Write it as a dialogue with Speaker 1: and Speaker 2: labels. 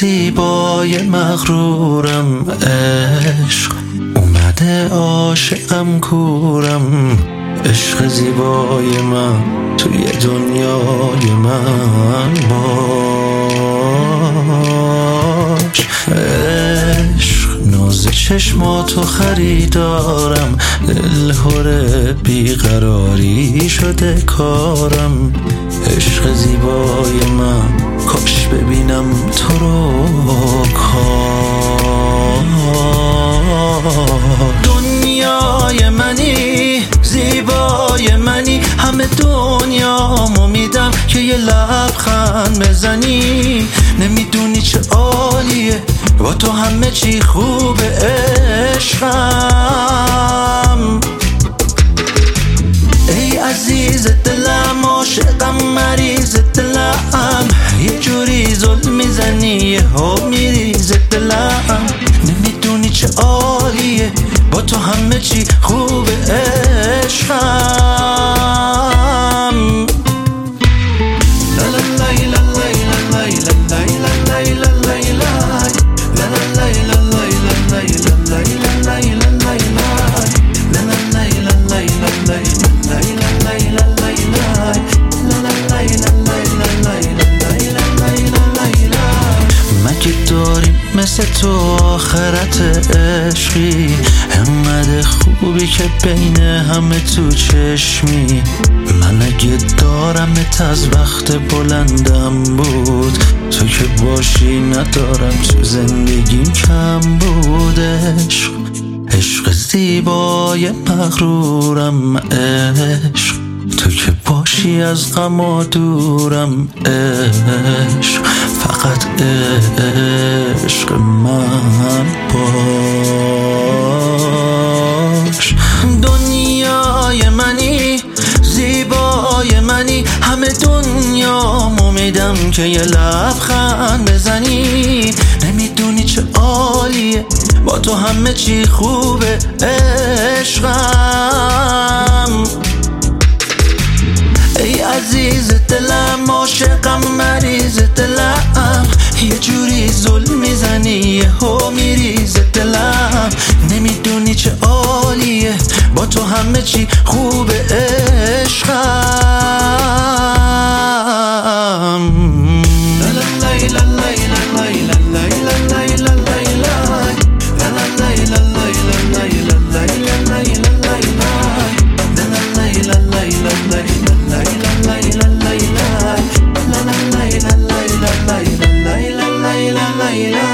Speaker 1: زیبای مغرورم، عشق اومده عاشقم کورم. عشق زیبای من توی دنیای من باش. عشق ناز چشماتو خریدارم، دلهوره بیقراری شده کارم. عشق زیبای من کاش ببینم تو رو کار. دنیای منی، زیبای منی، همه دنیامو میدم که یه لبخند بزنی. نمیدونی چه عالیه با تو همه چی خوبه عشقم. ای عزیز دلم، عاشقم، مریض دلم، یه جوری ظلم میزنی یهو میریز دلم. نمیدونی چه عالیه با تو همه چی خوبه عشقم. مگه داریم مثل تو آخرت عشقی؟ انقدر خوبی که بین همه تو چشمی. من اگه دارمت از وقت بلندم بود، تو که باشی ندارم تو زندگیم کم بود. عشق زیبای مغرورم، عشق تو که باشی از غم دورم. عشق فقط عشق من باش. دنیای منی، زیبای منی، همه دنیامو میدم که یه لبخند بزنی. نمیدونی چه عالیه با تو همه چی خوبه عشقم. ای عزیز دلم، عاشقم، مریض دلم، یه جوری ظلم میزنی یهو میریز دلم. نمیدونی چه عالیه با تو همه چی خوبه عشقم.
Speaker 2: la la la la